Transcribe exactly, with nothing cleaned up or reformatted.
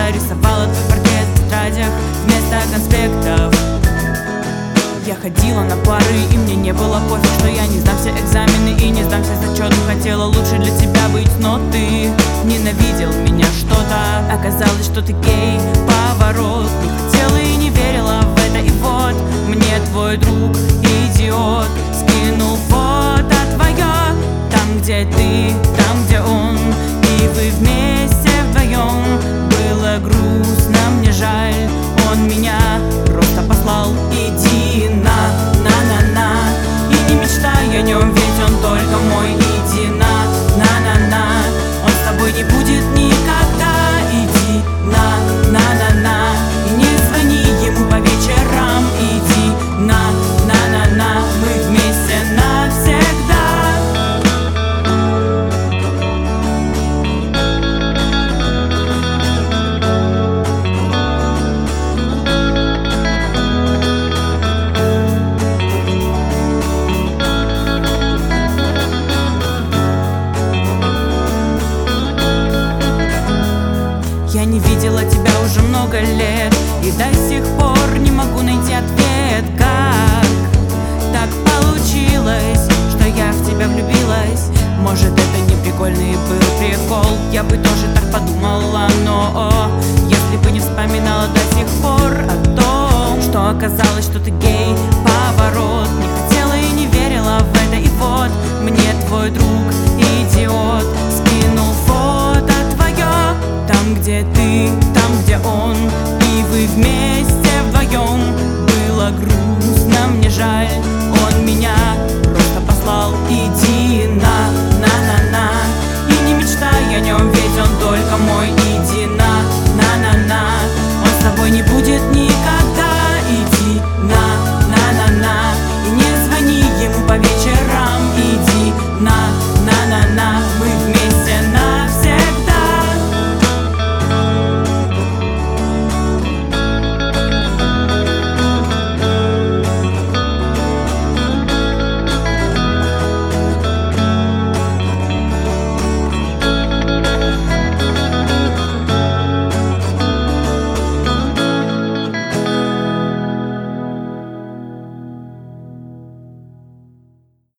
Я рисовала твой портрет в тетрадях вместо конспектов. Я ходила на пары, и мне не было пофиг, что я не сдам все экзамены и не сдам все зачеты. Хотела лучше для тебя быть, но ты ненавидел меня что-то. Оказалось, что ты гей, поворот. Не хотела и не верила в это, и вот мне твой друг, идиот, скинул фото твое. Там, где ты, там, где он, и вы вместе вдвоем. Было грустно, мне жаль, он меня просто послал. Иди на, на-на-на, и не мечтай о нем, ведь он только мой. Иди на, на-на-на, он с тобой не будет никогда. Иди на, на-на-на, и не звони ему по вечерам. Иди на, на-на-на, мы вместе навсегда. Я не видела тебя уже много лет, и до сих пор не могу найти ответ. Как так получилось, что я в тебя влюбилась? Может, это не прикольный был прикол, я бы тоже так подумала, но если бы не вспоминала до сих пор о том, что оказалось, что ты гей, поворот. Не хотела и не верила в это, и вот мне твой друг, идиот, скинул фото твое. Там, где ты, там, где он, и вы вместе вдвоем. Было грустно, мне жаль, он меня просто послал. Иди на, на-на-на, и не мечтай о нем, ведь он только мой. Иди на, на-на-на, он с тобой не будет никогда.